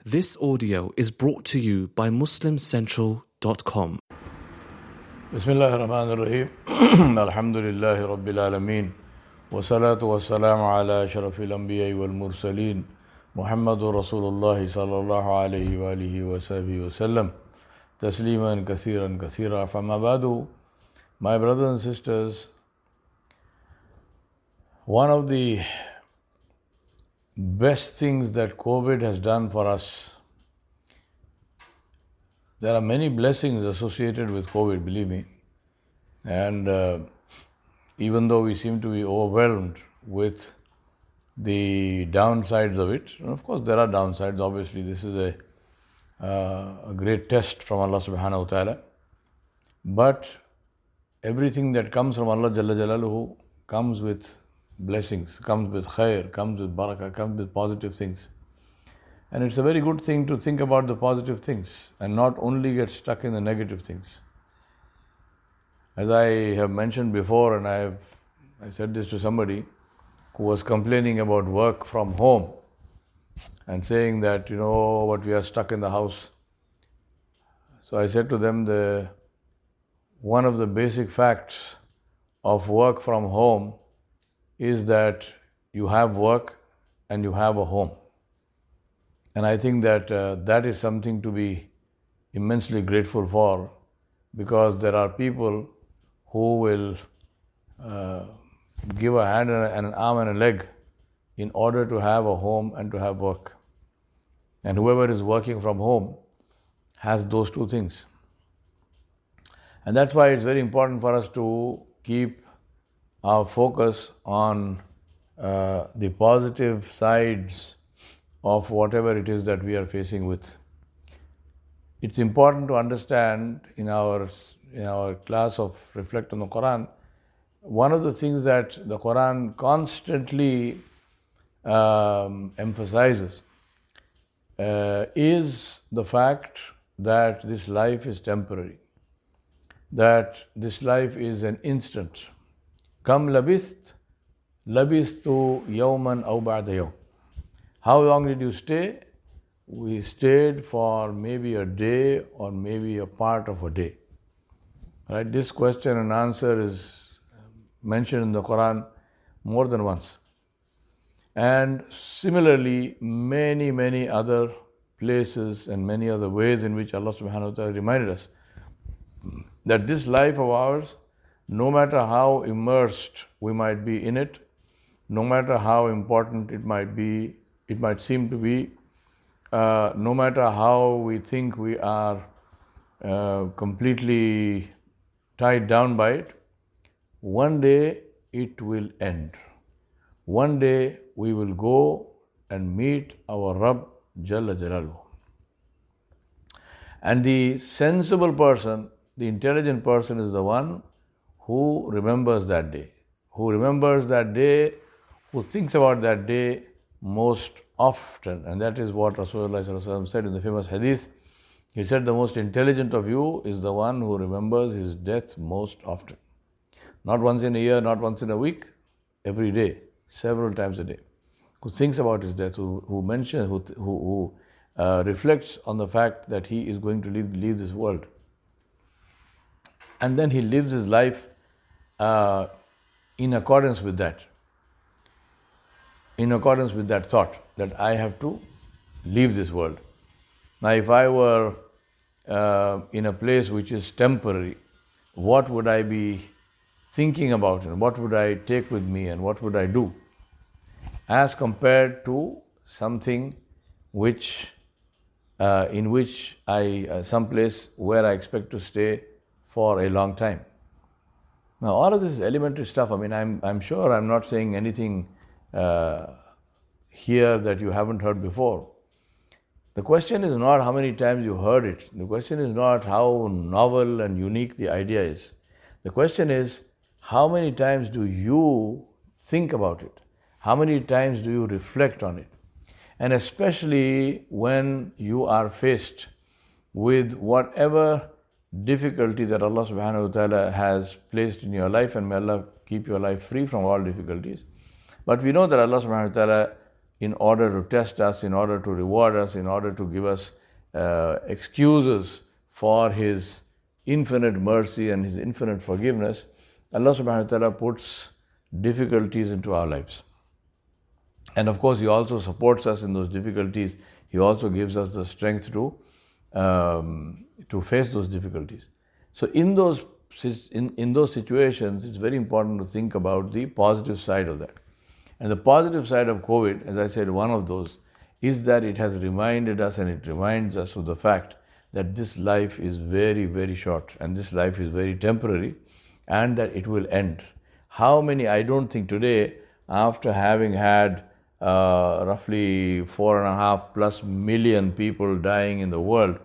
This audio is brought to you by MuslimCentral.com. Bismillah ar-Rahman ar-Rahim. Alhamdulillahi Rabbil Alameen. Wa salatu wa salamu ala ashrafil anbiya wal mursaleen. Muhammadur Rasulullah sallallahu alayhi wa alihi wa sahbihi wa sallam. Tasliman kathiran kathira. Fama badu. My brothers and sisters, one of the best things that COVID has done for us, there are many blessings associated with COVID, believe me. And even though we seem to be overwhelmed with the downsides of it, and of course there are downsides, obviously this is a great test from Allah subhanahu wa ta'ala. But everything that comes from Allah Jalla Jalaluhu comes with blessings, comes with khair, comes with barakah, comes with positive things. And it's a very good thing to think about the positive things and not only get stuck in the negative things. As I have mentioned before, and I said this to somebody who was complaining about work from home and saying that, what we are stuck in the house. So I said to them, one of the basic facts of work from home is that you have work and you have a home. And I think that that is something to be immensely grateful for, because there are people who will give a hand and an arm and a leg in order to have a home and to have work. And whoever is working from home has those two things. And that's why it's very important for us to keep our focus on the positive sides of whatever it is that we are facing with. It's important to understand in our class of Reflect on the Quran, one of the things that the Quran constantly emphasizes is the fact that this life is temporary, that this life is an instant. Kam labistu yawman aw ba'da yawm. How long did you stay? We stayed for maybe a day or maybe a part of a day. Right? This question and answer is mentioned in the Quran more than once. And similarly, many, many other places and many other ways in which Allah subhanahu wa ta'ala reminded us that this life of ours, no matter how immersed we might be in it, no matter how important it might seem to be, no matter how we think we are completely tied down by it, one day it will end. One day we will go and meet our Rabb Jalla Jalaluhu. And the sensible person, the intelligent person is the one who remembers that day, who thinks about that day most often. And that is what Rasulullah said in the famous hadith. He said, the most intelligent of you is the one who remembers his death most often. Not once in a year, not once in a week, every day, several times a day. Who thinks about his death, who mentions, who reflects on the fact that he is going to leave this world. And then he lives his life in accordance with that. In accordance with that thought that I have to leave this world. Now, if I were in a place which is temporary, what would I be thinking about and what would I take with me and what would I do? As compared to something which, in which some place where I expect to stay for a long time. Now, all of this is elementary stuff. I mean, I'm sure I'm not saying anything here that you haven't heard before. The question is not how many times you heard it. The question is not how novel and unique the idea is. The question is, how many times do you think about it? How many times do you reflect on it? And especially when you are faced with whatever difficulty that Allah subhanahu wa ta'ala has placed in your life, and may Allah keep your life free from all difficulties. But we know that Allah subhanahu wa ta'ala in order to test us, in order to reward us, in order to give us excuses for His infinite mercy and His infinite forgiveness, Allah subhanahu wa ta'ala puts difficulties into our lives. And of course, He also supports us in those difficulties. He also gives us the strength to face those difficulties. So in those situations, it's very important to think about the positive side of that. And the positive side of COVID, as I said, one of those is that it has reminded us, and it reminds us of the fact that this life is very, very short, and this life is very temporary, and that it will end. How many, I don't think today, after having had roughly 4.5+ million people dying in the world,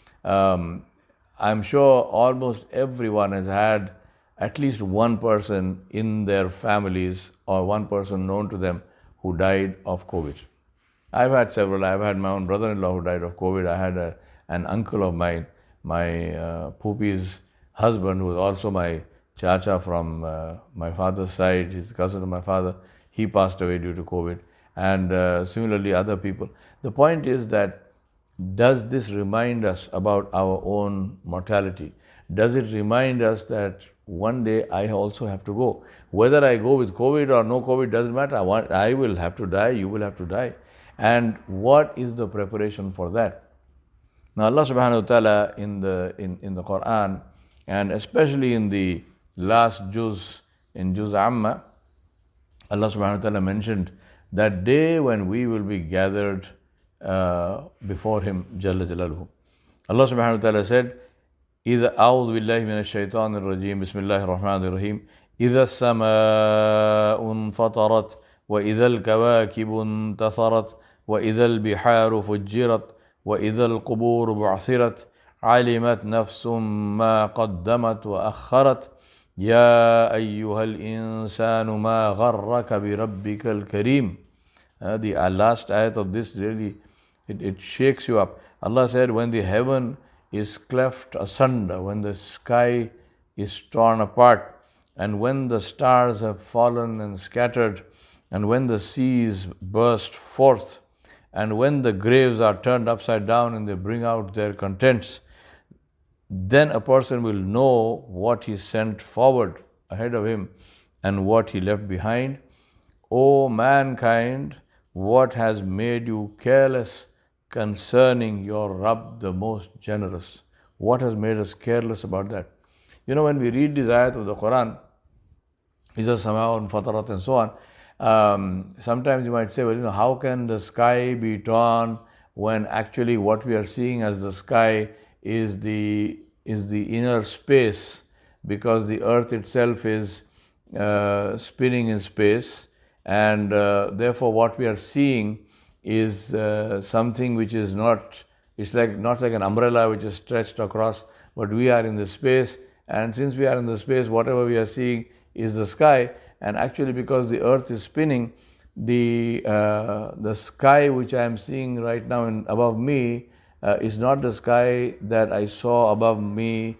I'm sure almost everyone has had at least one person in their families or one person known to them who died of COVID. I've had several. I've had my own brother-in-law who died of COVID. I had an uncle of mine, my Poopi's husband, who was also my chacha from my father's side, his cousin of my father. He passed away due to COVID. And similarly other people. The point is that, does this remind us about our own mortality? Does it remind us that one day I also have to go? Whether I go with COVID or no COVID doesn't matter. I will have to die, you will have to die. And what is the preparation for that? Now Allah subhanahu wa ta'ala in the Quran, and especially in the last juz, in Juz Amma, Allah subhanahu wa ta'ala mentioned that day when we will be gathered before Him, Jalla Jalaluhu. Allah subhanahu wa ta'ala said, إِذَا أَعُوذُ بِاللَّهِ مِنَ الشَّيْطَانِ الرَّجِيمِ بِسْمِ اللَّهِ الرَّحْمَنِ الرَّحِيمِ إِذَا السَّمَاءُ انفطرت وإذا الكواكب انتثرت وإذا البحار فجرت وإذا القبور بعثرت علمت نفس ما قدمت وأخرت يا أيها الإنسان ما غرك بربك الكريم. The last ayat of this really, it shakes you up. Allah said, when the heaven is cleft asunder, when the sky is torn apart, and when the stars have fallen and scattered, and when the seas burst forth, and when the graves are turned upside down and they bring out their contents, then a person will know what he sent forward ahead of him and what he left behind. O mankind, what has made you careless concerning your Rabb, the most generous? What has made us careless about that? You know, when we read this ayat of the Quran, إِذَا السَّمَاءُ انفطرت and so on, sometimes you might say, well, you know, how can the sky be torn when actually what we are seeing as the sky is the inner space, because the earth itself is spinning in space, and therefore what we are seeing is something which is not, it's like not like an umbrella which is stretched across, but we are in the space, and since we are in the space, whatever we are seeing is the sky. And actually, because the earth is spinning, the sky which I am seeing right now above me is not the sky that I saw above me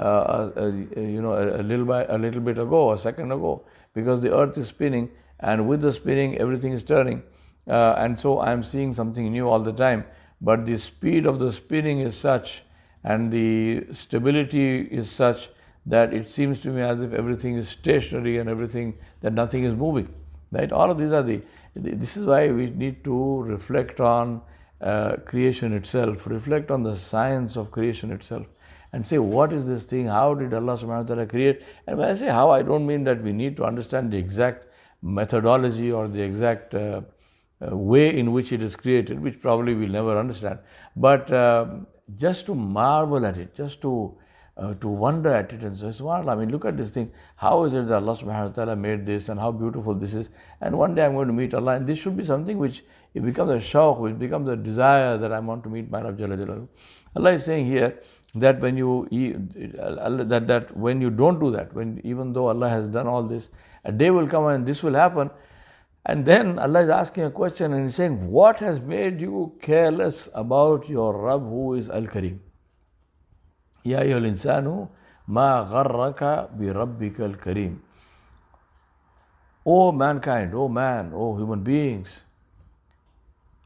a little bit ago, a second ago, because the earth is spinning, and with the spinning everything is turning, and so I am seeing something new all the time. But the speed of the spinning is such, and the stability is such, that it seems to me as if everything is stationary and everything, that nothing is moving. Right? All of these are this is why we need to reflect on creation itself, reflect on the science of creation itself, and say, what is this thing? How did Allah subhanahu wa ta'ala create? And when I say how, I don't mean that we need to understand the exact methodology or the exact way in which it is created, which probably we'll never understand. But just to marvel at it, just to wonder at it and say, subhanAllah, I mean, look at this thing. How is it that Allah subhanahu wa ta'ala made this, and how beautiful this is? And one day I'm going to meet Allah, and this should be something which it becomes a shauq, which becomes a desire that I want to meet my Rabb Jalla Jalaluhu. Allah is saying here that when you when you don't do that, even though Allah has done all this, a day will come and this will happen. And then Allah is asking a question, and He's saying, what has made you careless about your Rabb who is Al-Kareem? Ya ayyuhal insanu ma gharraka bi rabbika al-kareem. O mankind, O man, O human beings,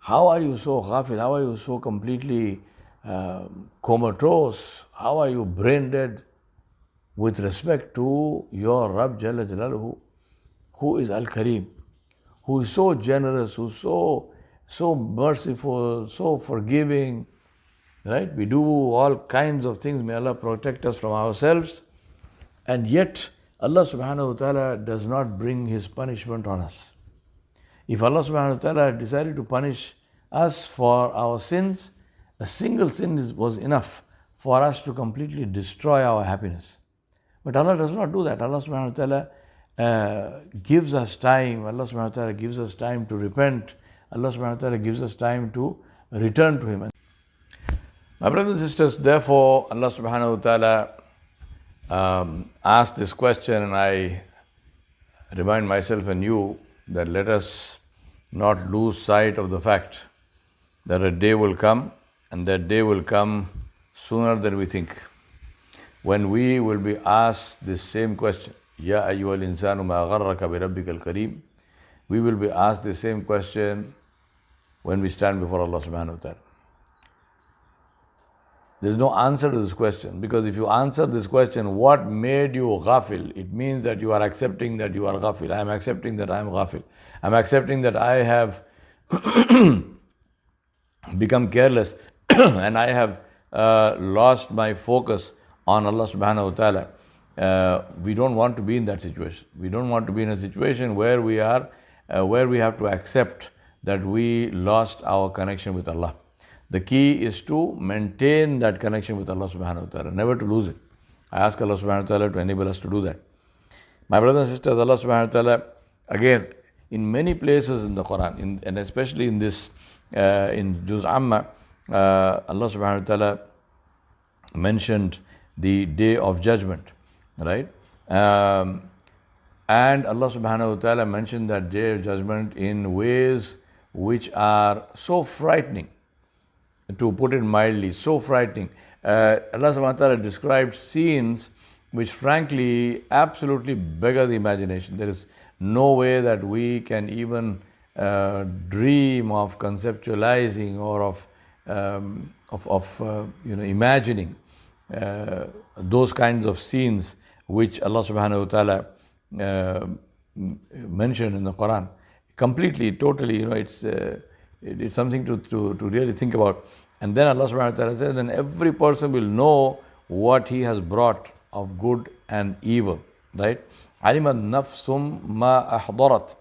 how are you so ghafil? How are you so completely comatose? How are you brain dead with respect to your Rabb Jalla Jalaluhu, who is Al-Kareem, who is so generous, who's so merciful, so forgiving, right? We do all kinds of things. May Allah protect us from ourselves. And yet, Allah subhanahu wa ta'ala does not bring His punishment on us. If Allah subhanahu wa ta'ala decided to punish us for our sins, a single sin was enough for us to completely destroy our happiness. But Allah does not do that. Allah subhanahu wa ta'ala gives us time. Allah subhanahu wa ta'ala gives us time to repent. Allah subhanahu wa ta'ala gives us time to return to Him. My brothers and sisters, therefore, Allah subhanahu wa ta'ala asked this question, and I remind myself and you that let us not lose sight of the fact that a day will come, and that day will come sooner than we think, when we will be asked this same question, Ya ayyuhal insanu ma gharraka bi rabbikal kareem. We will be asked the same question when we stand before Allah subhanahu wa ta'ala. There is no answer to this question, because if you answer this question, what made you ghafil? It means that you are accepting that you are ghafil. I am accepting that I am ghafil. I am accepting that I have become careless and I have lost my focus on Allah subhanahu wa ta'ala. We don't want to be in that situation. We don't want to be in a situation where we are, where we have to accept that we lost our connection with Allah. The key is to maintain that connection with Allah subhanahu wa ta'ala, never to lose it. I ask Allah subhanahu wa ta'ala to enable us to do that. My brothers and sisters, Allah subhanahu wa ta'ala, again, in many places in the Quran, and especially in this, in Juz Amma, Allah subhanahu wa ta'ala mentioned the day of judgment, right? And Allah subhanahu wa ta'ala mentioned that day of judgment in ways which are so frightening, to put it mildly, so frightening. Allah subhanahu wa ta'ala described scenes which frankly absolutely beggar the imagination. There is no way that we can even dream of conceptualizing or of imagining those kinds of scenes which Allah subhanahu wa ta'ala mentioned in the Quran. Completely, totally, it's something to really think about. And then Allah subhanahu wa ta'ala says, then every person will know what he has brought of good and evil, right? عَلِمَتْ نَفْسٌ مَا أَحْضَرَتْ.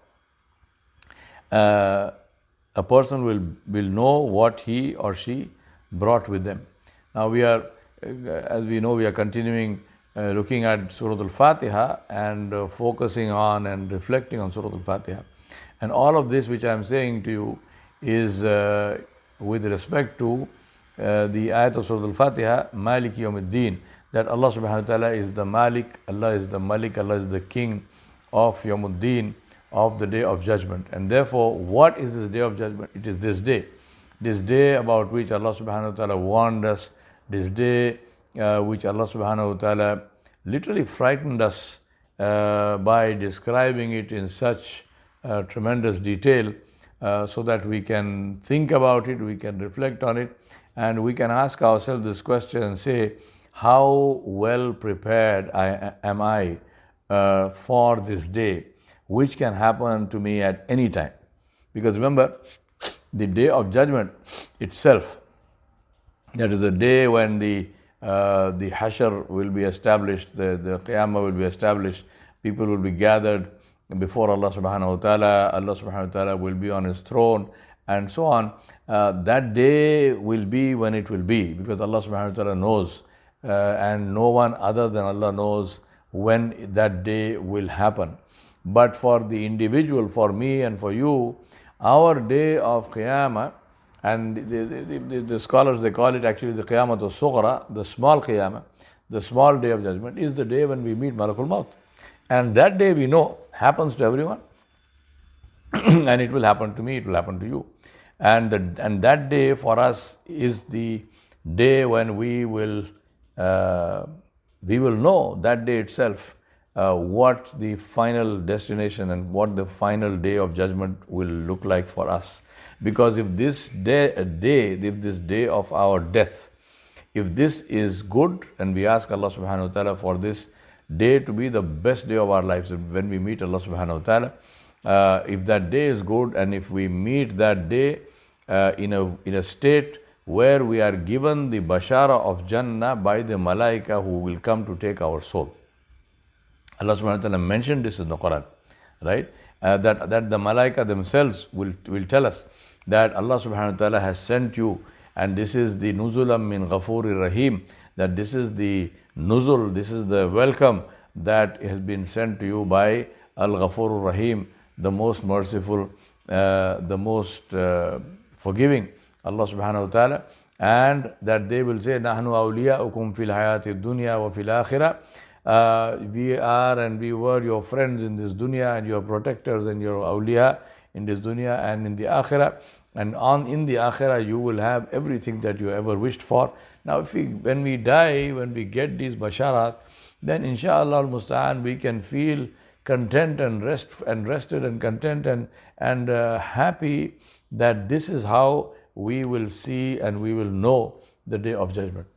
A person will know what he or she brought with them. Now we are, as we know, we are continuing looking at Surah Al-Fatiha and focusing on and reflecting on Surah Al-Fatiha. And all of this which I am saying to you is with respect to the ayat of Surah Al-Fatiha, Malik Yawmiddin, that Allah subhanahu wa ta'ala is the Malik, Allah is the Malik, Allah is the King of Yawmuddin, of the Day of Judgment. And therefore, what is this Day of Judgment? It is this day about which Allah subhanahu wa ta'ala warned us, this day which Allah subhanahu wa ta'ala literally frightened us by describing it in such tremendous detail, so that we can think about it, we can reflect on it, and we can ask ourselves this question and say, how well prepared am I for this day, which can happen to me at any time? Because remember, the Day of Judgment itself, that is the day when the Hashr will be established, the Qiyamah will be established, people will be gathered before Allah subhanahu wa ta'ala, Allah subhanahu wa ta'ala will be on His throne, and so on. That day will be when it will be, because Allah subhanahu wa ta'ala knows, and no one other than Allah knows when that day will happen. But for the individual, for me and for you, our day of Qiyamah, and the scholars, they call it actually the Qiyamah al-Sughra, the small Qiyamah, the small day of judgment, is the day when we meet Malakul Maut. And that day we know happens to everyone. And it will happen to me, it will happen to you. And that day for us is the day when we will know, that day itself, what the final destination and what the final day of judgment will look like for us. Because if this day of our death, if this is good, and we ask Allah subhanahu wa ta'ala for this day to be the best day of our lives when we meet Allah subhanahu wa ta'ala, if that day is good, and if we meet that day in a state where we are given the bashara of Jannah by the malaika who will come to take our soul. Allah subhanahu wa ta'ala mentioned this in the Quran, right? That the malaika themselves will tell us that Allah subhanahu wa ta'ala has sent you, and this is the nuzulam min ghafuri rahim, that this is the nuzul, this is the welcome that has been sent to you by Al-Ghafurur Rahim, the most merciful, the most forgiving, Allah subhanahu wa ta'ala. And that they will say, Nahnu awliya'ukum fil hayati dunya wa fil akhirah. We are and we were your friends in this dunya, and your protectors and your awliya in this dunya and in the akhirah. And in the akhirah you will have everything that you ever wished for. Now when we die, when we get these basharat, then inshaAllah al-musta'an we can feel content and rested and content and happy that this is how we will see and we will know the day of judgment.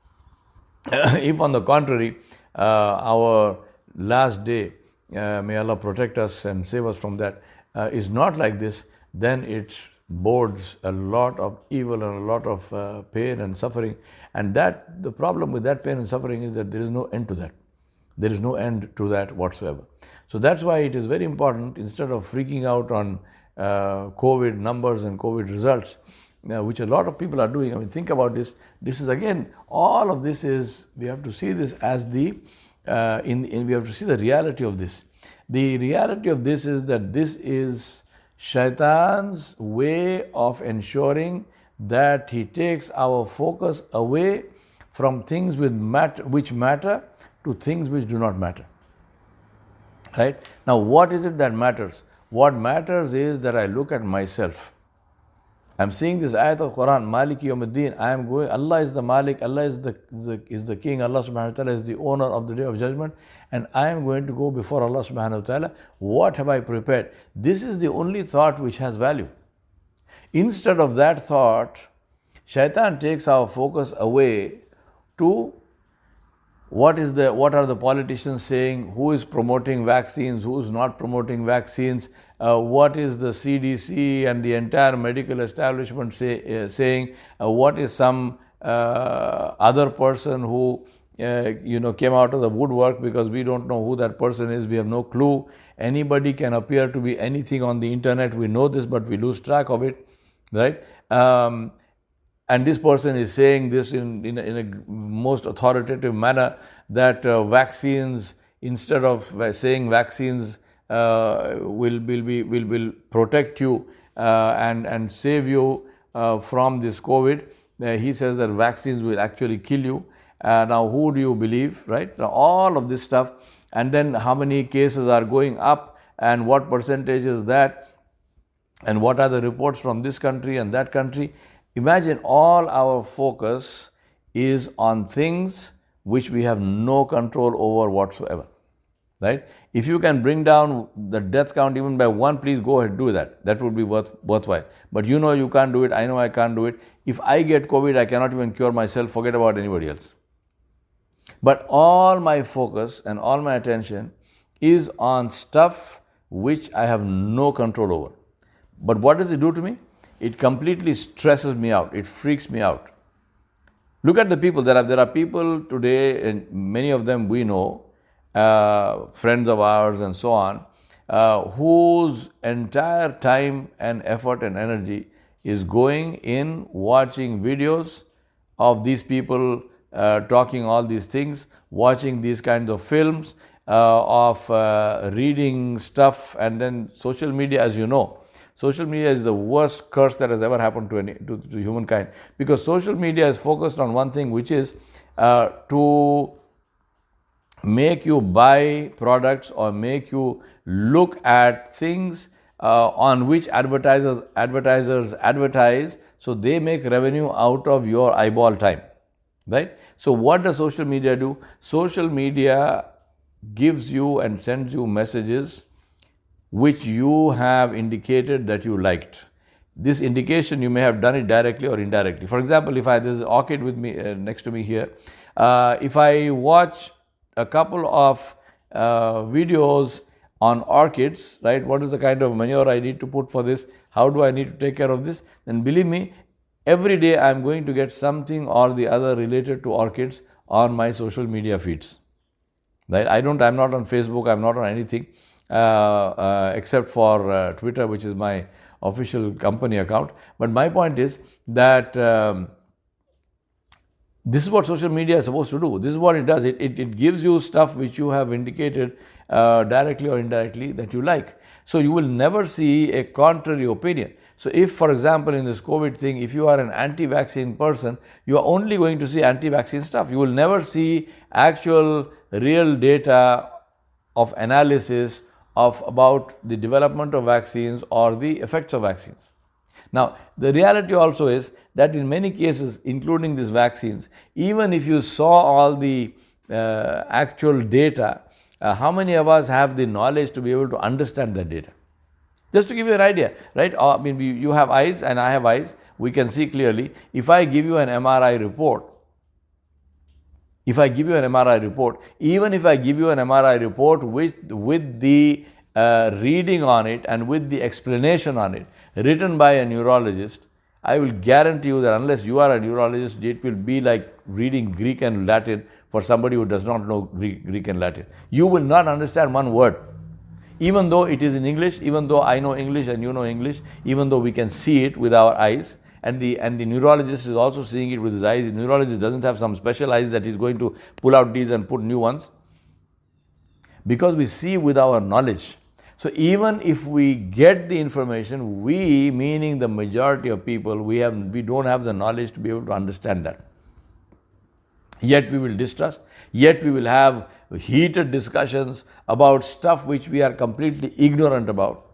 If on the contrary, our last day, may Allah protect us and save us from that, is not like this, then it bodes a lot of evil and a lot of pain and suffering. And that the problem with that pain and suffering is that there is no end to that. There is no end to that whatsoever. So that's why it is very important, instead of freaking out on COVID numbers and COVID results, which a lot of people are doing. I mean, think about this. This is again, all of this is, we have to see this as we have to see the reality of this. The reality of this is that this is Shaitan's way of ensuring that he takes our focus away from things which matter to things which do not matter. Right? Now, what is it that matters? What matters is that I look at myself. I'm seeing this ayat of Quran, Maliki Yawmiddin. I am going, Allah is the Malik, Allah is the King, Allah subhanahu wa ta'ala is the owner of the day of judgment, and I am going to go before Allah subhanahu wa ta'ala. What have I prepared? This is the only thought which has value. Instead of that thought, Shaitan takes our focus away to what are the politicians saying, who is promoting vaccines, who is not promoting vaccines, what is the CDC and the entire medical establishment saying, what is some other person who came out of the woodwork, because we don't know who that person is, we have no clue. Anybody can appear to be anything on the internet, we know this, but we lose track of it, right? And this person is saying this in a most authoritative manner, that vaccines, instead of saying vaccines will protect you and save you from this COVID, he says that vaccines will actually kill you. Now, who do you believe, right? Now, all of this stuff, and then how many cases are going up, and what percentage is that, and what are the reports from this country and that country. Imagine all our focus is on things which we have no control over whatsoever, right? If you can bring down the death count even by 1, please go ahead, do that. That would be worthwhile. But you know you can't do it, I know I can't do it. If I get COVID, I cannot even cure myself, forget about anybody else. But all my focus and all my attention is on stuff which I have no control over. But what does it do to me? It completely stresses me out. It freaks me out. Look at the people. There are people today, and many of them we know, friends of ours and so on, whose entire time and effort and energy is going in watching videos of these people talking all these things, watching these kinds of films, of reading stuff, and then social media, as you know. Social media is the worst curse that has ever happened to humankind, because social media is focused on one thing, which is to make you buy products or make you look at things on which advertisers advertise, so they make revenue out of your eyeball time, right? So what does social media do? Social media gives you and sends you messages which you have indicated that you liked. this indication you may have done it directly or indirectly. For example, if there's an orchid with me next to me here, if I watch a couple of videos on orchids, right? What is the kind of manure I need to put for this? How do I need to take care of this? Then believe me, every day I'm going to get something or the other related to orchids on my social media feeds. Right? I'm not on Facebook, I'm not on anything except for Twitter, which is my official company account. But my point is that this is what social media is supposed to do. This is what it does. It gives you stuff which you have indicated directly or indirectly that you like. So you will never see a contrary opinion. So if, for example, in this COVID thing, if you are an anti-vaccine person, you are only going to see anti-vaccine stuff. You will never see actual real data of analysis about the development of vaccines or the effects of vaccines. Now, the reality also is that in many cases, including these vaccines, even if you saw all the actual data, how many of us have the knowledge to be able to understand that data? Just to give you an idea, right? I mean, you have eyes and I have eyes. We can see clearly. If I give you an MRI report, even if I give you an MRI report with the reading on it and with the explanation on it, written by a neurologist, I will guarantee you that unless you are a neurologist, it will be like reading Greek and Latin for somebody who does not know Greek and Latin. You will not understand one word. Even though it is in English, even though I know English and you know English, even though we can see it with our eyes, and the neurologist is also seeing it with his eyes. The neurologist doesn't have some special eyes that he's going to pull out these and put new ones. Because we see with our knowledge. So even if we get the information, we, meaning the majority of people, we don't have the knowledge to be able to understand that. Yet we will distrust, yet we will have heated discussions about stuff which we are completely ignorant about.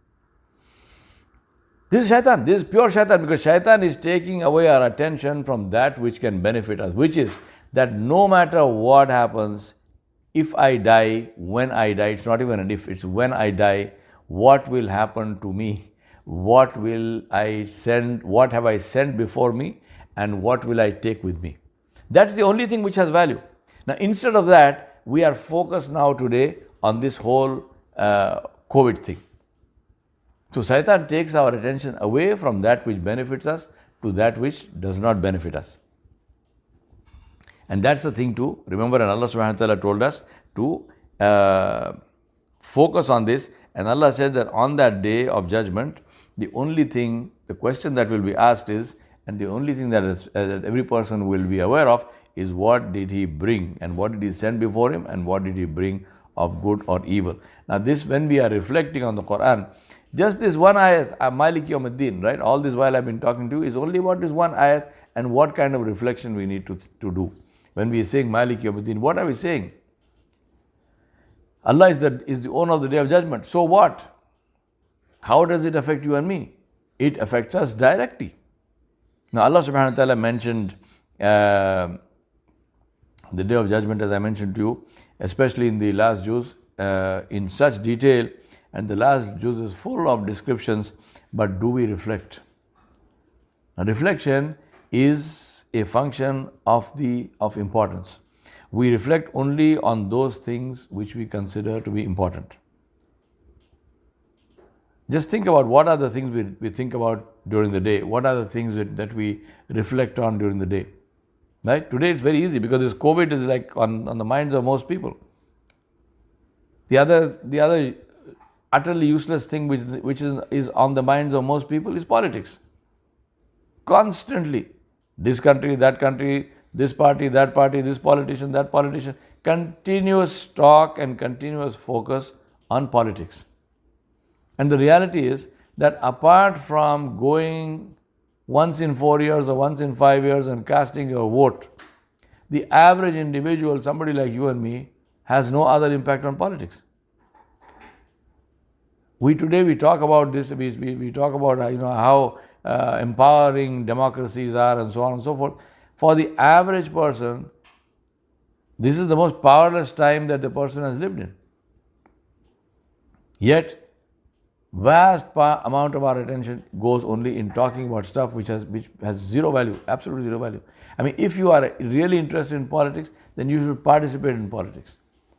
This is shaitan, this is pure shaitan, because shaitan is taking away our attention from that which can benefit us, which is that no matter what happens, if I die, when I die, it's not even an if, it's when I die, what will happen to me? What have I sent before me, and what will I take with me? That's the only thing which has value. Now, instead of that, we are focused now today on this whole COVID thing. So, Shaitan takes our attention away from that which benefits us to that which does not benefit us. And that's the thing to remember, and Allah subhanahu wa ta'ala told us to focus on this. And Allah said that on that day of judgment, the question that will be asked is, and the only thing that every person will be aware of is what did he bring, and what did he send before him, and what did he bring of good or evil. Now this, when we are reflecting on the Quran, just this one ayat, Maliki Yawmiddin, right? All this while I've been talking to you is only about this one ayat and what kind of reflection we need to do. When we are saying Maliki Yawmiddin, what are we saying? Allah is the owner of the day of judgment. So what? How does it affect you and me? It affects us directly. Now Allah subhanahu wa ta'ala mentioned the day of judgment, as I mentioned to you, especially in the last juz, in such detail, and the last juz is full of descriptions, but do we reflect? Now reflection is a function of importance. We reflect only on those things which we consider to be important. Just think about what are the things we think about during the day. What are the things that we reflect on during the day? Right? Today it's very easy because this COVID is like on the minds of most people. The other utterly useless thing which is on the minds of most people is politics. Constantly. This country, that country, this party, that party, this politician, that politician. Continuous talk and continuous focus on politics. And the reality is that apart from going once in 4 years or once in 5 years and casting your vote, the average individual, somebody like you and me, has no other impact on politics. Today we talk about this, we talk about how empowering democracies are and so on and so forth. For the average person, this is the most powerless time that the person has lived in. Yet, amount of our attention goes only in talking about stuff which has zero value, absolutely zero value. I mean, if you are really interested in politics, then you should participate in politics.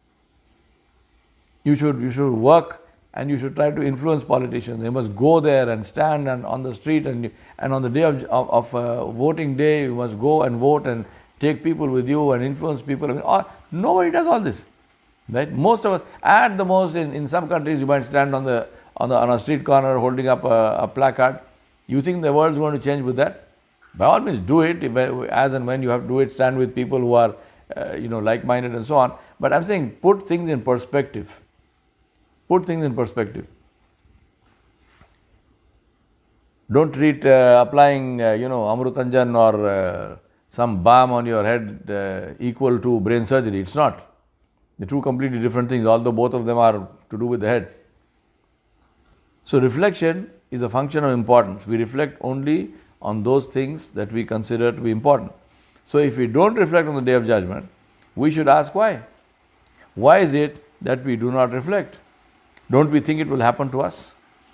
You should work and you should try to influence politicians. They must go there and stand on the street, and on the day of voting day, you must go and vote and take people with you and influence people. I mean, nobody does all this, right? Most of us, at the most, in some countries, you might stand on a street corner holding up a placard. You think the world is going to change with that? By all means, do it. As and when you have to do it, stand with people who are like-minded and so on. But I'm saying, put things in perspective. Put things in perspective. Don't treat applying, Amrutanjan or some balm on your head equal to brain surgery. It's not. They're two completely different things, although both of them are to do with the head. So reflection is a function of importance. We reflect only on those things that we consider to be important. So if we don't reflect on the Day of Judgment, we should ask why. Why is it that we do not reflect? Don't we think it will happen to us?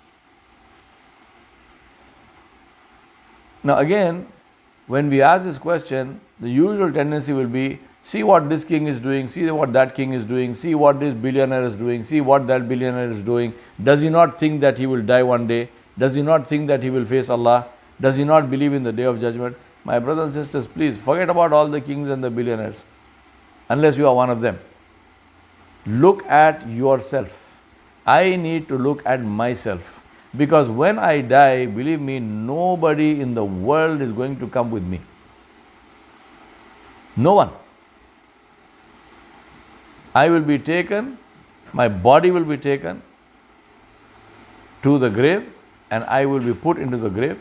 Now again, when we ask this question, the usual tendency will be, see what this king is doing, see what that king is doing, see what this billionaire is doing, see what that billionaire is doing. Does he not think that he will die one day? Does he not think that he will face Allah? Does he not believe in the Day of Judgment? My brothers and sisters, please forget about all the kings and the billionaires, unless you are one of them. Look at yourself. I need to look at myself, because when I die, believe me, nobody in the world is going to come with me. No one. I will be taken, my body will be taken to the grave, and I will be put into the grave.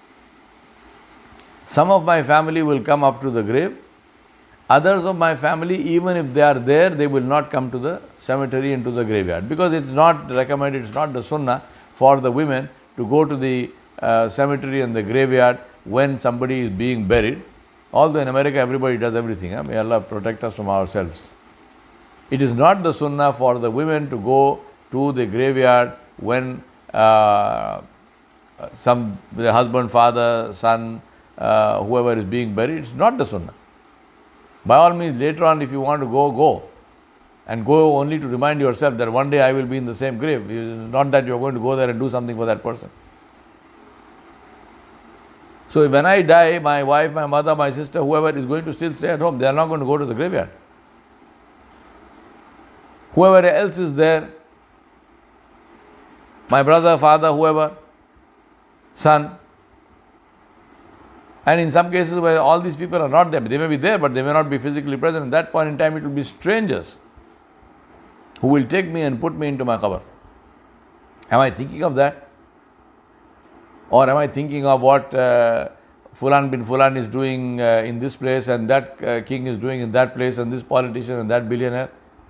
Some of my family will come up to the grave. Others of my family, even if they are there, they will not come to the cemetery and to the graveyard, because it's not recommended, it's not the sunnah for the women to go to the cemetery and the graveyard when somebody is being buried. Although in America everybody does everything. May Allah protect us from ourselves. It is not the sunnah for the women to go to the graveyard when the husband, father, son, whoever is being buried. It's not the sunnah. By all means, later on, if you want to go, go. And go only to remind yourself that one day I will be in the same grave. Not that you are going to go there and do something for that person. So when I die, my wife, my mother, my sister, whoever is going to still stay at home. They are not going to go to the graveyard. Whoever else is there, my brother, father, whoever, son. And in some cases where all these people are not there, they may be there, but they may not be physically present. At that point in time, it will be strangers who will take me and put me into my qabr. Am I thinking of that? Or am I thinking of what Fulan bin Fulan is doing in this place, and that king is doing in that place, and this politician and that billionaire?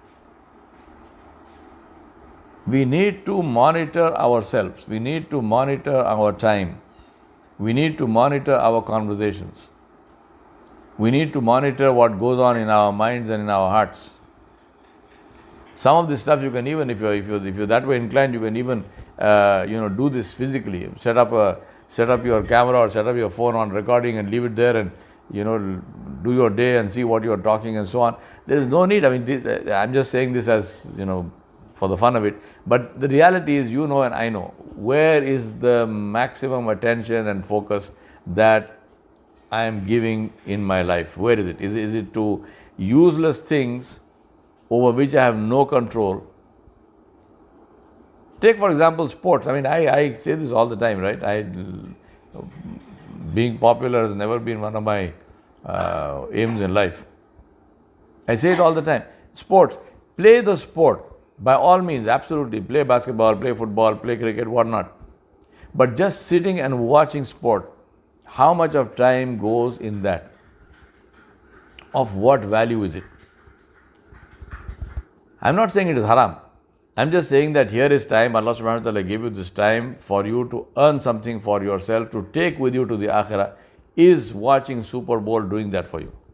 We need to monitor ourselves. We need to monitor our time. We need to monitor our conversations. We need to monitor what goes on in our minds and in our hearts. Some of this stuff you can even, if you're that way inclined, you can even do this physically. Set up your camera or set up your phone on recording and leave it there, and do your day and see what you're talking and so on. There is no need. I mean, I'm just saying this as for the fun of it. But the reality is, and I know, where is the maximum attention and focus that I am giving in my life? Where is it? Is it to useless things over which I have no control? Take, for example, sports. I mean, I say this all the time, right? Being popular has never been one of my aims in life. I say it all the time. Sports. Play the sport. By all means, absolutely. Play basketball, play football, play cricket, whatnot. But just sitting and watching sport, how much of time goes in that? Of what value is it? I'm not saying it is haram. I'm just saying that here is time. Allah subhanahu wa ta'ala gave you this time for you to earn something for yourself, to take with you to the akhirah. Is watching Super Bowl doing that for you?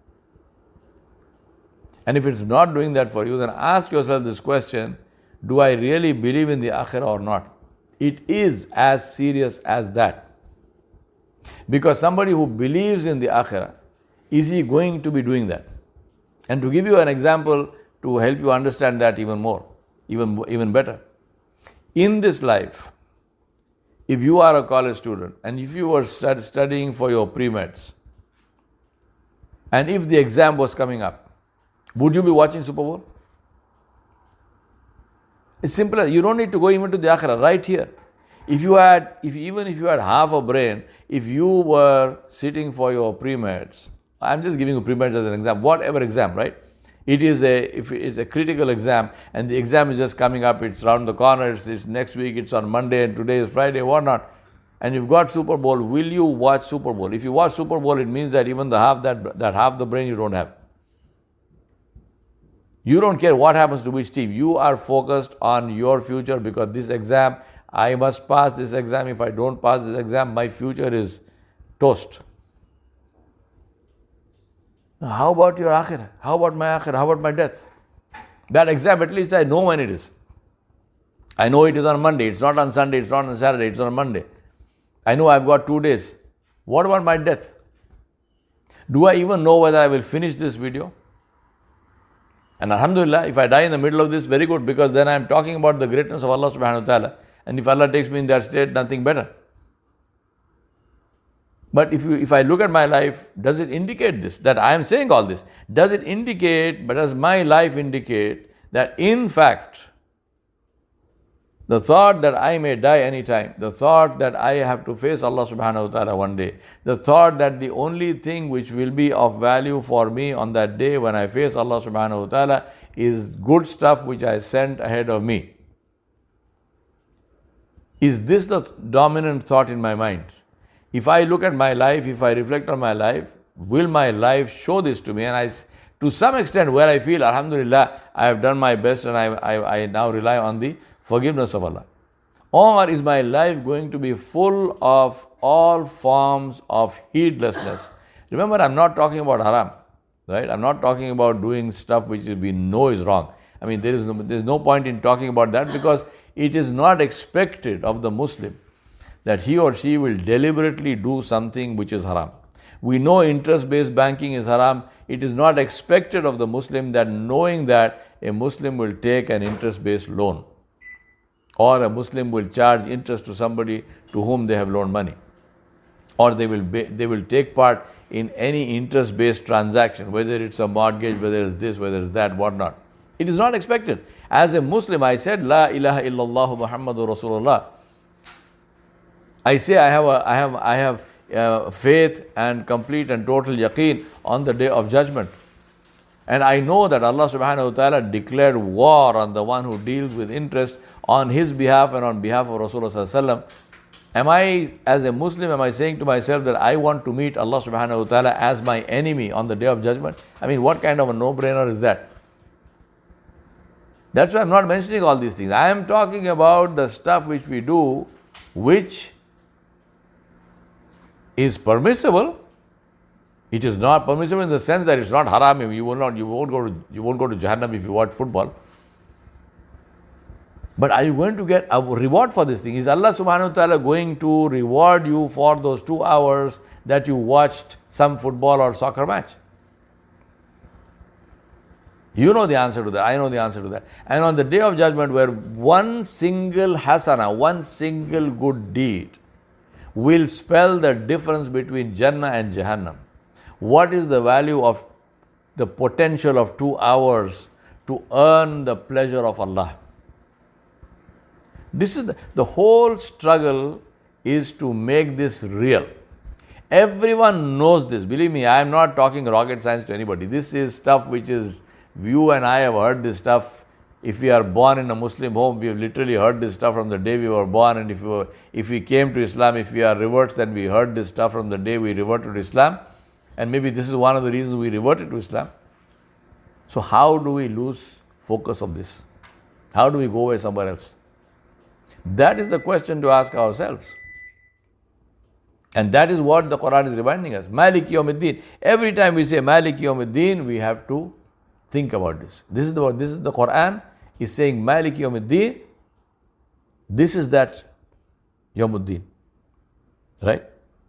And if it's not doing that for you, then ask yourself this question: do I really believe in the akhirah or not? It is as serious as that. Because somebody who believes in the akhirah, is he going to be doing that? And to give you an example to help you understand that even more, even better. In this life, if you are a college student and if you were studying for your pre-meds, and if the exam was coming up, would you be watching Super Bowl? It's simpler. You don't need to go even to the akhirah, right here. Even if you had half a brain, if you were sitting for your pre-meds, I'm just giving you pre-meds as an example, whatever exam, right? If it's a critical exam and the exam is just coming up, it's around the corner, it's next week, it's on Monday and today is Friday, whatnot, and you've got Super Bowl, will you watch Super Bowl? If you watch Super Bowl, it means that even that half the brain you don't have. You don't care what happens to which team. You are focused on your future because this exam, I must pass this exam. If I don't pass this exam, my future is toast. Now, how about your akhirah? How about my akhirah? How about my death? That exam, at least I know when it is. I know it is on Monday. It's not on Sunday. It's not on Saturday. It's on Monday. I know I've got 2 days. What about my death? Do I even know whether I will finish this video? And alhamdulillah, if I die in the middle of this, very good, because then I am talking about the greatness of Allah subhanahu wa ta'ala. And if Allah takes me in that state, nothing better. But if I look at my life, does it indicate this, that I am saying all this? Does my life indicate that in fact, the thought that I may die anytime, the thought that I have to face Allah subhanahu wa ta'ala one day, the thought that the only thing which will be of value for me on that day when I face Allah subhanahu wa ta'ala is good stuff which I sent ahead of me. Is this the dominant thought in my mind? If I look at my life, if I reflect on my life, will my life show this to me? And to some extent, where I feel, alhamdulillah, I have done my best and I now rely on the forgiveness of Allah. Or is my life going to be full of all forms of heedlessness? Remember, I'm not talking about haram, right? I'm not talking about doing stuff which we know is wrong. I mean, there is no point in talking about that because it is not expected of the Muslim that he or she will deliberately do something which is haram. We know interest-based banking is haram. It is not expected of the Muslim that knowing that a Muslim will take an interest-based loan or a Muslim will charge interest to somebody to whom they have loaned money, or they will take part in any interest-based transaction, whether it's a mortgage, whether it's this, whether it's that, whatnot. It is not expected. As a Muslim, I said, La ilaha illallah Muhammadur Rasulullah. I say I have faith and complete and total yaqeen on the day of judgment. And I know that Allah subhanahu wa ta'ala declared war on the one who deals with interest on his behalf and on behalf of Rasulullah sallallahu alaihi wasallam. As a Muslim, am I saying to myself that I want to meet Allah subhanahu wa ta'ala as my enemy on the day of judgment? I mean, what kind of a no-brainer is that? That's why I'm not mentioning all these things. I am talking about the stuff which we do, which is permissible. It is not permissible in the sense that it's not haram. You won't go to Jahannam if you watch football. But are you going to get a reward for this thing? Is Allah subhanahu wa ta'ala going to reward you for those 2 hours that you watched some football or soccer match? You know the answer to that. I know the answer to that. And on the day of judgment, where one single hasana, one single good deed will spell the difference between Jannah and Jahannam. What is the value of the potential of 2 hours to earn the pleasure of Allah? This is the whole struggle is to make this real. Everyone knows this. Believe me, I am not talking rocket science to anybody. This is stuff which is, you and I have heard this stuff. If we are born in a Muslim home, we have literally heard this stuff from the day we were born. And if we came to Islam, if we are reverts, then we heard this stuff from the day we reverted to Islam. And maybe this is one of the reasons we reverted to Islam. So how do we lose focus of this? How do we go away somewhere else? That is the question to ask ourselves. And that is what the Quran is reminding us. Malik Yawmiddin. Every time we say Malik Yawmiddin, we have to think about this. This is the Quran is saying Malik Yawmiddin. This is that Yawmuddin. Right?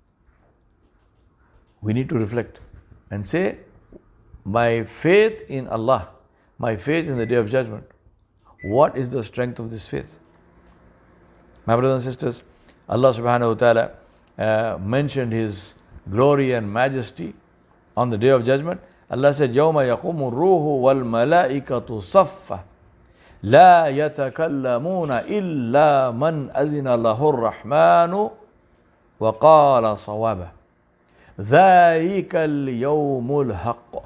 We need to reflect and say, my faith in Allah, my faith in the Day of Judgment, what is the strength of this faith? My brothers and sisters, Allah subhanahu wa ta'ala mentioned His glory and majesty on the Day of Judgment. Allah said, يَوْمَ يَقُومُ الرُّوحُ وَالْمَلَائِكَةُ صَفًّا لَا يَتَكَلَّمُونَ إِلَّا مَنْ أَذِنَ لَهُ الرَّحْمَنُ وَقَالَ صَوَابًا ذَلِكَ الْيَوْمُ الْحَقُّ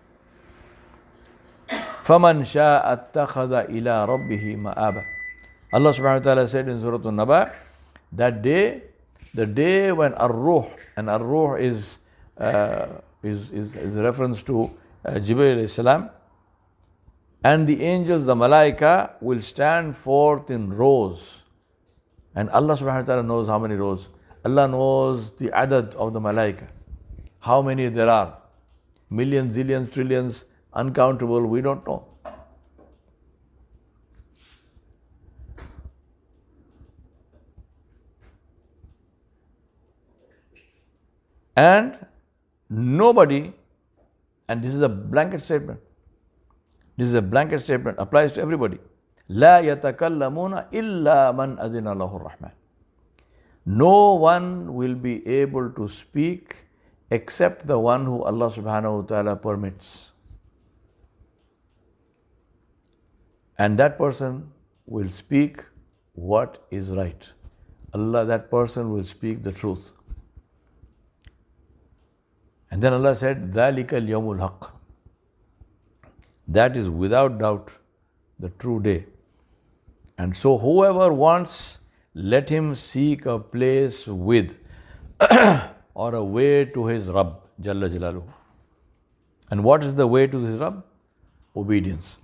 فَمَنْ شَاءَ اتَّخَذَ إِلَىٰ رَبِّهِ مَآبًا. Allah subhanahu wa ta'ala said in Surah An-Naba, that day, the day when Ar-Ruh, and Ar-Ruh is a reference to Jibreel alayhi salam, and the angels, the Malaika, will stand forth in rows. And Allah subhanahu wa ta'ala knows how many rows. Allah knows the adad of the Malaika, how many there are. Millions, zillions, trillions, uncountable, we don't know. And nobody, and this is a blanket statement, applies to everybody. لا يتكلمون إلا من أذن له الرحمن. No one will be able to speak except the one who Allah subhanahu wa ta'ala permits. And that person will speak what is right. That person will speak the truth. And then Allah said, ذَلِكَ الْيَوْمُ الْحَقِّ. That is without doubt the true day. And so whoever wants, let him seek a place with or a way to his Rabb, Jalla Jalaluhu. And what is the way to his Rabb? Obedience.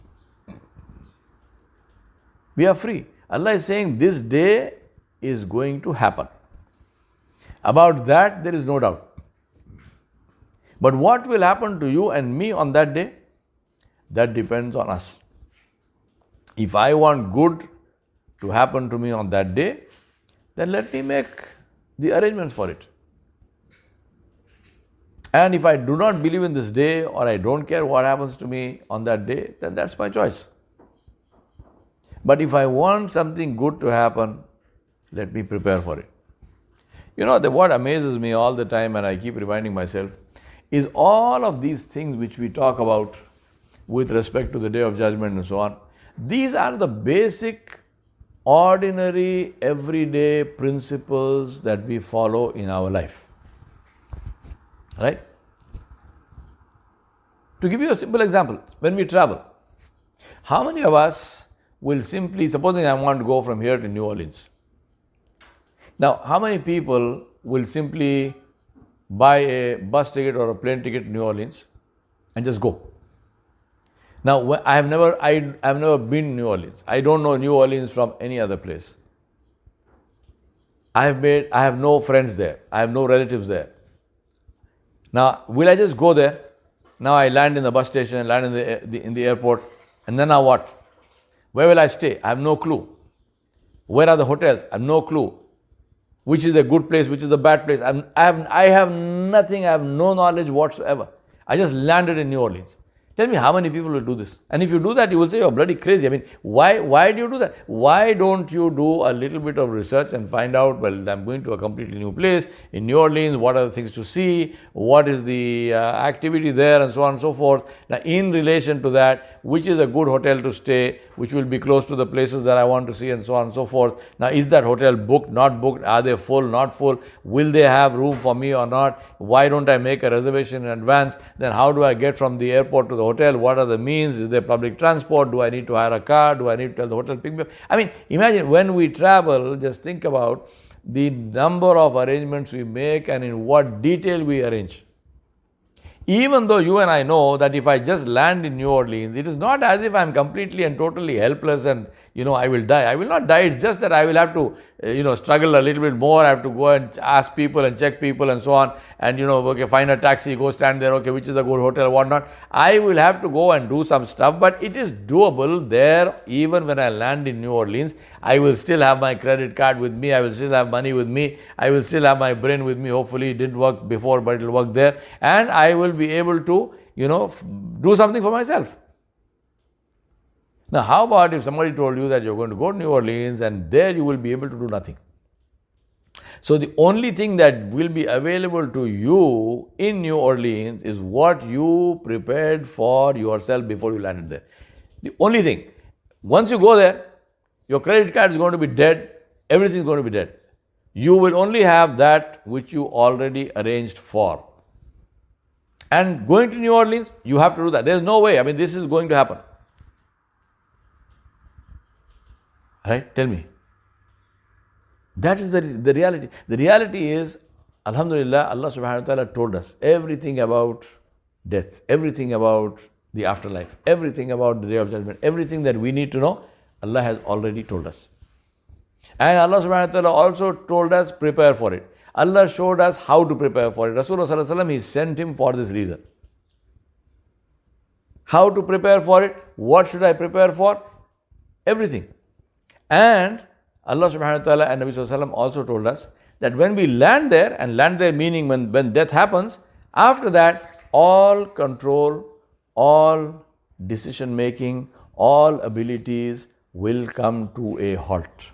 We are free. Allah is saying this day is going to happen. About that there is no doubt. But what will happen to you and me on that day? That depends on us. If I want good to happen to me on that day, then let me make the arrangements for it. And if I do not believe in this day, or I don't care what happens to me on that day, then that's my choice. But if I want something good to happen, let me prepare for it. You know, what amazes me all the time, and I keep reminding myself, is all of these things which we talk about with respect to the Day of Judgment and so on. These are the basic, ordinary, everyday principles that we follow in our life. Right? To give you a simple example, when we travel, how many of us will simply, supposing I want to go from here to New Orleans. Now, how many people will simply buy a bus ticket or a plane ticket to New Orleans and just go? Now, I have never been to New Orleans. I don't know New Orleans from any other place. I have no friends there. I have no relatives there. Now, will I just go there? Now I land in the bus station, land in the airport, and then now what? Where will I stay? I have no clue. Where are the hotels? I have no clue. Which is a good place, which is a bad place? I have nothing, I have no knowledge whatsoever. I just landed in New Orleans. Tell me how many people will do this? And if you do that, you will say, you're bloody crazy. I mean, why do you do that? Why don't you do a little bit of research and find out, well, I'm going to a completely new place in New Orleans, what are the things to see, what is the activity there, and so on and so forth. Now, in relation to that, which is a good hotel to stay, which will be close to the places that I want to see, and so on and so forth. Now, is that hotel booked, not booked? Are they full, not full? Will they have room for me or not? Why don't I make a reservation in advance? Then how do I get from the airport to the hotel? What are the means? Is there public transport? Do I need to hire a car? Do I need to tell the hotel pick me up? I mean, imagine when we travel, just think about the number of arrangements we make and in what detail we arrange. Even though you and I know that if I just land in New Orleans, it is not as if I'm completely and totally helpless and, I will die. I will not die. It's just that I will have to, struggle a little bit more. I have to go and ask people and check people and so on. And, okay, find a taxi, go stand there. Okay, which is a good hotel, whatnot. I will have to go and do some stuff, but it is doable there. Even when I land in New Orleans, I will still have my credit card with me. I will still have money with me. I will still have my brain with me. Hopefully it didn't work before, but it will work there. And I will be able to, do something for myself. Now, how about if somebody told you that you're going to go to New Orleans and there you will be able to do nothing? So the only thing that will be available to you in New Orleans is what you prepared for yourself before you landed there. The only thing. Once you go there, your credit card is going to be dead. Everything is going to be dead. You will only have that which you already arranged for. And going to New Orleans, you have to do that. There's no way. This is going to happen. Right? Tell me. That is the reality. The reality is, Alhamdulillah, Allah subhanahu wa ta'ala told us everything about death, everything about the afterlife, everything about the day of judgment, everything that we need to know, Allah has already told us. And Allah subhanahu wa ta'ala also told us, prepare for it. Allah showed us how to prepare for it. Rasulullah sallallahu alaihi wasallam, He sent him for this reason. How to prepare for it? What should I prepare for? Everything. And Allah subhanahu wa ta'ala and Nabi sallallahu alaihi wasallam also told us that when we land there, and land there meaning when death happens, after that, all control, all decision making, all abilities will come to a halt.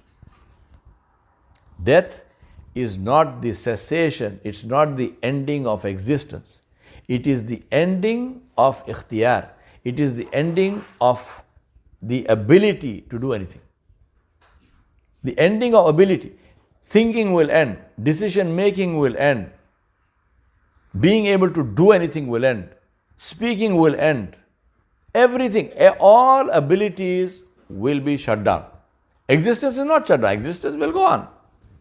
Death is not the cessation, it's not the ending of existence. It is the ending of ikhtiyar. It is the ending of the ability to do anything. The ending of ability. Thinking will end. Decision making will end. Being able to do anything will end. Speaking will end. Everything, all abilities will be shut down. Existence is not shut down. Existence will go on.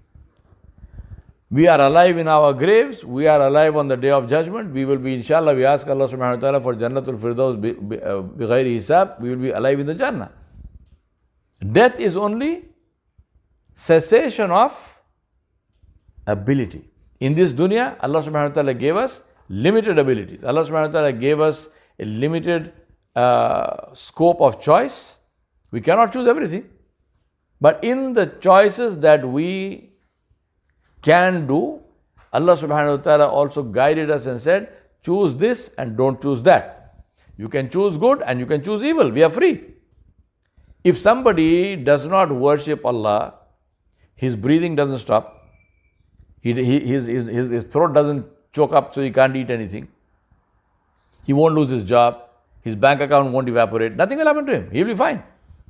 We are alive in our graves. We are alive on the day of judgment. We will be, inshallah, we ask Allah subhanahu wa ta'ala for Jannatul Firdaus bighayri hisab. We will be alive in the Jannah. Death is only cessation of ability. In this dunya, Allah subhanahu wa ta'ala gave us limited abilities. Allah subhanahu wa ta'ala gave us a limited scope of choice. We cannot choose everything. But in the choices that we can do, Allah subhanahu wa ta'ala also guided us and said, choose this and don't choose that. You can choose good and you can choose evil. We are free. If somebody does not worship Allah, his breathing doesn't stop, his throat doesn't choke up so he can't eat anything, he won't lose his job, his bank account won't evaporate, nothing will happen to him, he will be fine.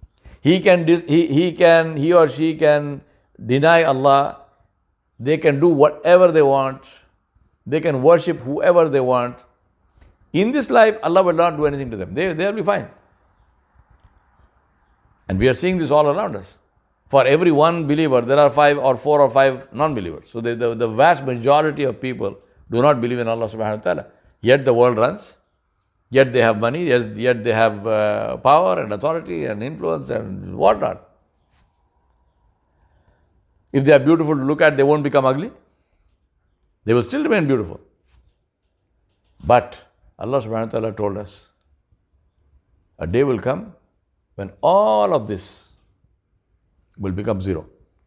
He or she can deny Allah, they can do whatever they want, they can worship whoever they want. In this life, Allah will not do anything to them, they will be fine. And we are seeing this all around us. For every one believer, there are 4 or 5 non-believers. So the vast majority of people do not believe in Allah subhanahu wa ta'ala. Yet the world runs. Yet they have money. Yet they have power and authority and influence and whatnot. If they are beautiful to look at, they won't become ugly. They will still remain beautiful. But Allah subhanahu wa ta'ala told us, a day will come when all of this will become zero.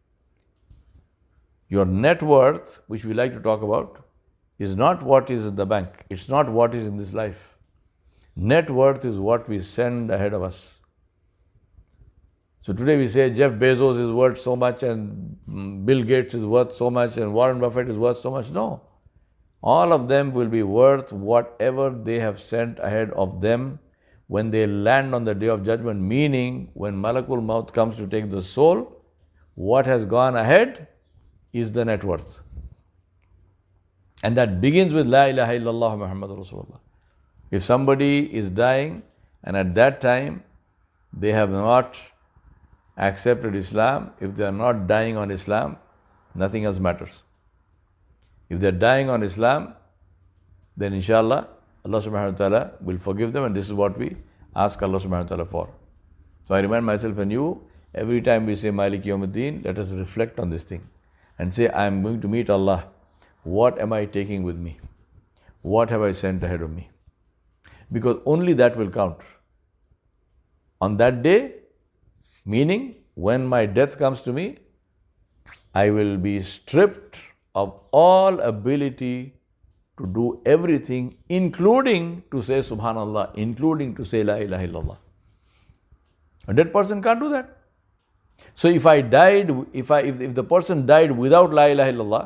Your net worth, which we like to talk about, is not what is in the bank. It's not what is in this life. Net worth is what we send ahead of us. So today we say Jeff Bezos is worth so much and Bill Gates is worth so much and Warren Buffett is worth so much. No. All of them will be worth whatever they have sent ahead of them when they land on the day of judgment, meaning when Malakul Maut comes to take the soul, what has gone ahead is the net worth. And that begins with La ilaha illallah Muhammadur Rasulullah. If somebody is dying and at that time they have not accepted Islam, if they are not dying on Islam, nothing else matters. If they are dying on Islam, then inshallah, Allah subhanahu wa ta'ala will forgive them, and this is what we ask Allah subhanahu wa ta'ala for. So I remind myself and you, every time we say Maliki Yawmiddin, let us reflect on this thing and say, I am going to meet Allah. What am I taking with me? What have I sent ahead of me? Because only that will count. On that day, meaning when my death comes to me, I will be stripped of all ability to do everything, including to say Subhanallah, including to say La ilaha illallah. A dead person can't do that. So if I died, if the person died without La ilaha illallah,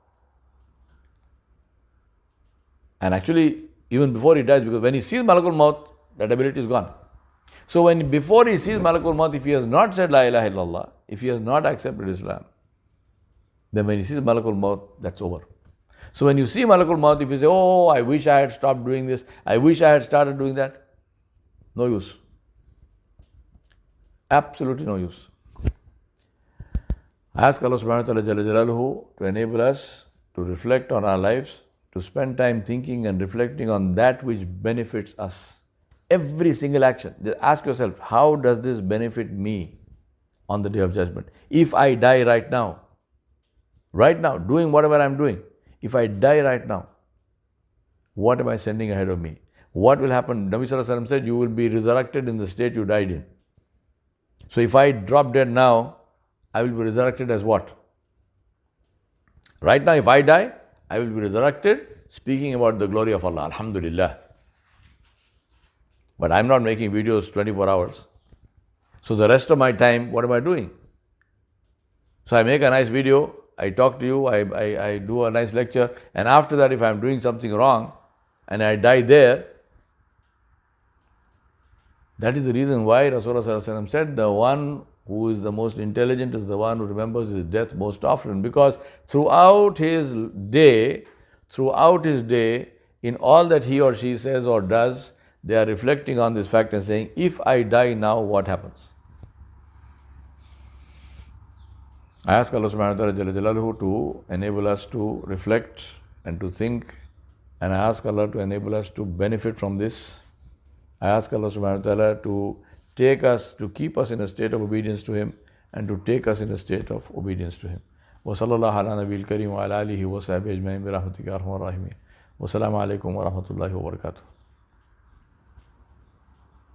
and actually even before he dies, because when he sees Malakul Maut, that ability is gone. So before he sees Malakul Maut, if he has not said La ilaha illallah, if he has not accepted Islam, then when he sees Malakul Maut, that's over. So when you see Malakul Maut, if you say, oh, I wish I had stopped doing this, I wish I had started doing that, no use. Absolutely no use. I ask Allah subhanahu wa ta'ala Jalla Jalaluhu to enable us to reflect on our lives, to spend time thinking and reflecting on that which benefits us. Every single action. Just ask yourself, how does this benefit me on the Day of Judgment? If I die right now, doing whatever I'm doing, if I die right now, what am I sending ahead of me? What will happen? Nabi Sallallahu Alaihi Wasallam said, you will be resurrected in the state you died in. So if I drop dead now, I will be resurrected as what? Right now, if I die, I will be resurrected speaking about the glory of Allah. Alhamdulillah. But I'm not making videos 24 hours. So the rest of my time, what am I doing? So I make a nice video, I talk to you, I do a nice lecture, and after that, if I'm doing something wrong and I die there, that is the reason why Rasulullah said, the one who is the most intelligent is the one who remembers his death most often, because throughout his day, in all that he or she says or does, they are reflecting on this fact and saying, if I die now, what happens? I ask Allah subhanahu wa ta'ala Jalla Jalaluhu to enable us to reflect and to think, and I ask Allah to enable us to benefit from this. I ask Allah subhanahu wa ta'ala to keep us in a state of obedience to Him, and to take us in a state of obedience to Him. Wa sallallahu ala nabiyil kareem wa ala alihi wa sahbihi ajma'in bi rahmatika ya arhamar rahimin. Wa salamu alaykum wa rahmatullahi wa barakatuh.